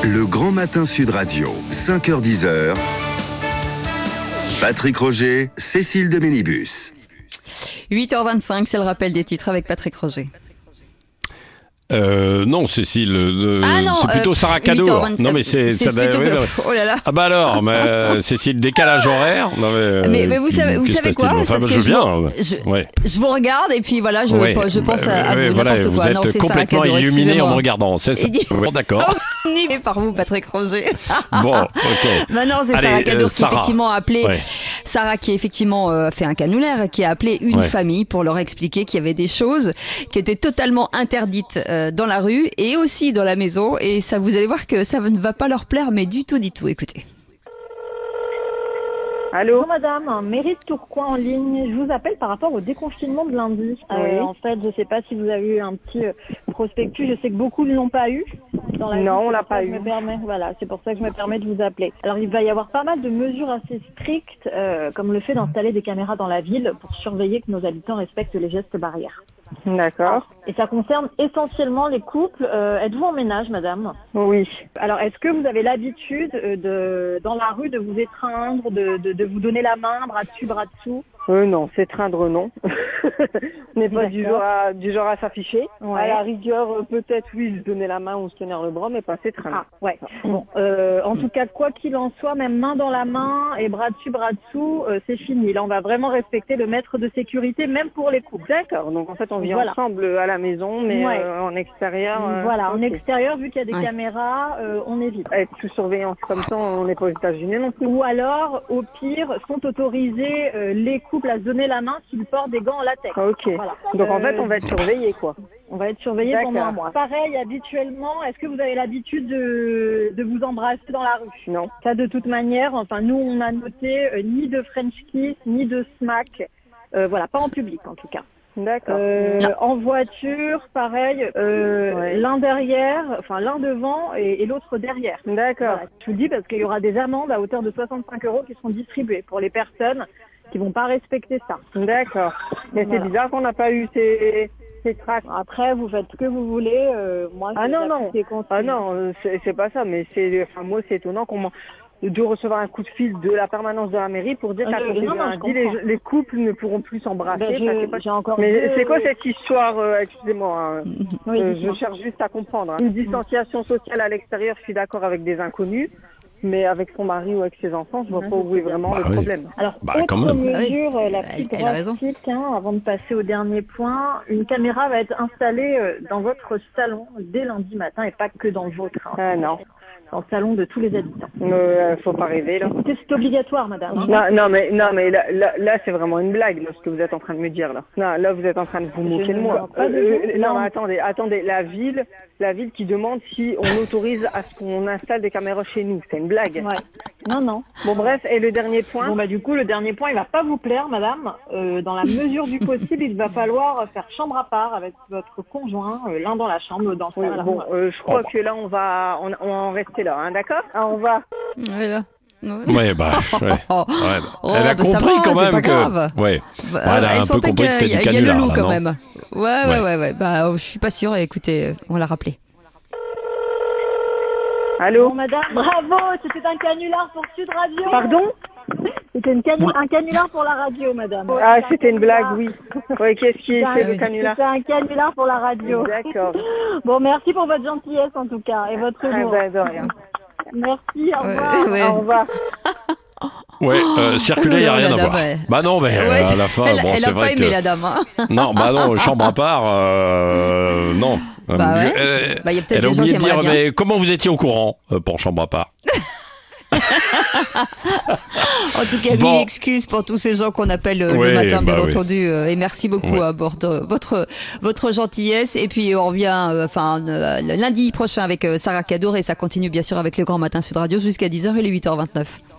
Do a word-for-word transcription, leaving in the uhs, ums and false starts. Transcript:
Le Grand Matin Sud Radio, cinq heures dix. Patrick Roger, Cécile de Ménibus. huit heures vingt-cinq, c'est le rappel des titres avec Patrick Roger. Euh, non, Cécile, euh, ah non, c'est plutôt euh, Sarah Cadour. Non, mais c'est, c'est ça plutôt va, que... ouais, oh là là. Ah bah alors, mais euh, Cécile, décalage horaire. Non mais, mais, mais vous savez, vous savez quoi enfin, parce je que viens. Je, je, ouais. je vous regarde et puis voilà, je, ouais, je pense bah, à, à ouais, vous voilà, n'importe vous quoi. êtes Non, c'est complètement Sarah Cadour, illuminé en me regardant. C'est ça. Dit... Bon, d'accord. Nié par vous, Patrick Roger. Bon, ok. Bah non, c'est Allez, Sarah Cadour euh, qui Sarah. effectivement a appelé. Ouais. Sarah qui effectivement euh, fait un canulaire, qui a appelé une ouais. famille pour leur expliquer qu'il y avait des choses qui étaient totalement interdites euh, dans la rue et aussi dans la maison. Et ça, vous allez voir que ça ne va pas leur plaire, mais du tout, du tout. Écoutez. Allô, bonjour madame, mairie de Tourcoing en ligne. Je vous appelle par rapport au déconfinement de lundi. Oui. Euh, en fait, je ne sais pas si vous avez eu un petit euh, prospectus. Je sais que beaucoup ne l'ont pas eu. Dans la non, vie, on l'a pas eu. Je me permets, voilà, c'est pour ça que je me permets de vous appeler. Alors, il va y avoir pas mal de mesures assez strictes, euh, comme le fait d'installer des caméras dans la ville pour surveiller que nos habitants respectent les gestes barrières. D'accord. Et ça concerne essentiellement les couples. Euh, êtes-vous en ménage, madame ? Oui. Alors, est-ce que vous avez l'habitude de, dans la rue, de vous étreindre, de, de, de vous donner la main, bras dessus, bras dessous ? Euh, non, s'étreindre, non. On n'est pas du genre à, du genre à s'afficher. Ouais. À la rigueur, euh, peut-être, oui, se donner la main ou se tenir le bras, mais pas s'étreindre. Ah, ouais. Bon, euh, en tout cas, quoi qu'il en soit, même main dans la main et bras dessus, bras dessous, euh, c'est fini. Là, on va vraiment respecter le mètre de sécurité, même pour les couples. D'accord. Donc, en fait, on vit voilà. ensemble à la maison, mais ouais. euh, en extérieur. Euh, voilà, okay. en extérieur, vu qu'il y a des ouais. caméras, euh, on évite. Être sous surveillance comme ça, on n'est pas aux États-Unis non plus. Ou alors, au pire, sont autorisés euh, les couples à se donner la main s'ils portent des gants en latex. Ok. Voilà. Donc, en euh, fait, on va être surveillés, quoi. On va être surveillés pendant un mois. Pareil, habituellement, est-ce que vous avez l'habitude de, de vous embrasser dans la rue ? Non. Ça, de toute manière, enfin, nous, on a noté euh, ni de French kiss, ni de smack. Euh, voilà, pas en public, en tout cas. D'accord. Euh, en voiture, pareil, euh, ouais. l'un derrière, enfin l'un devant et, et l'autre derrière. D'accord. Voilà. Je vous le dis parce qu'il y aura des amendes à hauteur de soixante-cinq euros qui seront distribuées pour les personnes qui vont pas respecter ça. D'accord. Mais voilà. C'est bizarre qu'on n'a pas eu ces... ces tracts. Après, vous faites ce que vous voulez. Euh, moi, ah non non. Ah non, c'est, c'est pas ça. Mais c'est, enfin moi, c'est étonnant qu'on m'en... de recevoir un coup de fil de la permanence de la mairie pour dire qu'à euh, compter de lundi, les, les couples ne pourront plus s'embrasser. Ben, je, pas... j'ai encore Mais deux... c'est quoi cette histoire euh, Excusez-moi, hein. oui, euh, je cherche juste à comprendre. Hein. Une distanciation sociale à l'extérieur, je suis d'accord avec des inconnus, mais avec son mari ou avec ses enfants, je vois pas où est vraiment bah le oui. problème. Alors, bah, autre quand même. mesure, oui. la plus drastique, hein, avant de passer au dernier point, une caméra va être installée dans votre salon dès lundi matin et pas que dans le vôtre. Hein. Ah non. Dans le salon de tous les habitants. Euh, faut pas rêver là. Écoutez, c'est obligatoire, madame. Hein. Non, non, mais non, mais là, là, là, c'est vraiment une blague, là, ce que vous êtes en train de me dire là. Non, là, vous êtes en train de vous moquer de moi. Pas de euh, vous. non, non, mais attendez, attendez, la ville, la ville qui demande si on autorise à ce qu'on installe des caméras chez nous, c'est une blague. Ouais. Non, non. Bon, bref, et le dernier point. Bon, bah du coup, le dernier point, il va pas vous plaire, madame. Euh, dans la mesure du possible, il va falloir faire chambre à part avec votre conjoint, euh, l'un dans la chambre, dans oui, la bon, euh, je crois oh. que là, on va, on, on va en rester là, hein, d'accord? Ah, on va. Voilà. Ouais, bah, ouais. ouais bah. Oh, elle a bah compris va, quand même que. Grave. Ouais. Bah, bah, elle a elle un peu compris que c'était du canular. Il y a le loup là, quand non même. Ouais, ouais, ouais, ouais, ouais. Bah, je suis pas sûre. Écoutez, on l'a rappelé. Allô, bon, madame. Bravo, c'était un canular pour Sud Radio. Pardon? C'était une canu- un canular pour la radio, madame. Ah, c'était une blague, oui. Oui, qu'est-ce qui est fait le oui. canular? C'était un canular pour la radio. D'accord. Bon, merci pour votre gentillesse en tout cas et votre humour. Ah ben, de rien. Merci, au revoir. Ouais, ouais. Au revoir. Ouais, euh, circuler, il n'y a rien à voir. Ouais. Bah non, mais ouais, euh, à la fin, elle, bon, elle c'est a vrai pas aimé que... la dame. Hein. Non, bah non, chambre à part, euh, non. Bah ouais. Elle, bah, y a peut-être elle a des oublié gens de qui dire, bien. mais comment vous étiez au courant euh, pour chambre à part? En tout cas, bon. mille excuses pour tous ces gens qu'on appelle euh, oui, le matin, bah bien oui. entendu. Euh, et merci beaucoup oui. à votre, votre, votre gentillesse. Et puis, on revient euh, enfin euh, le lundi prochain avec euh, Sarah Cadour. Et ça continue bien sûr avec le Grand Matin Sud Radio jusqu'à dix heures et les huit heures vingt-neuf.